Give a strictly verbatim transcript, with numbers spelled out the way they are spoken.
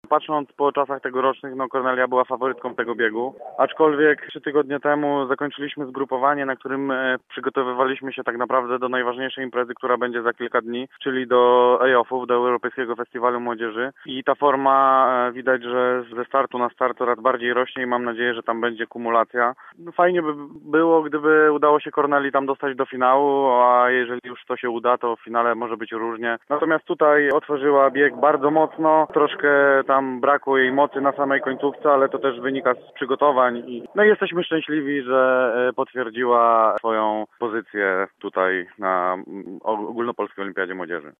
Patrząc po czasach tegorocznych, no Kornelia była faworytką tego biegu, aczkolwiek trzy tygodnie temu zakończyliśmy zgrupowanie, na którym e, przygotowywaliśmy się tak naprawdę do najważniejszej imprezy, która będzie za kilka dni, czyli do E J O F-ów, do Europejskiego Festiwalu Młodzieży. I ta forma e, widać, że ze startu na start coraz bardziej rośnie i mam nadzieję, że tam będzie kumulacja. No, fajnie by było, gdyby udało się Korneli tam dostać do finału, a jeżeli już to się uda, to w finale może być różnie. Natomiast tutaj otworzyła bieg bardzo mocno, troszkę tam brakło jej mocy na samej końcówce, ale to też wynika z przygotowań. I no i jesteśmy szczęśliwi, że e, potwierdziła swoją pozycję tutaj na mm, ogólnopolskiej Olimpiadzie Młodzieży.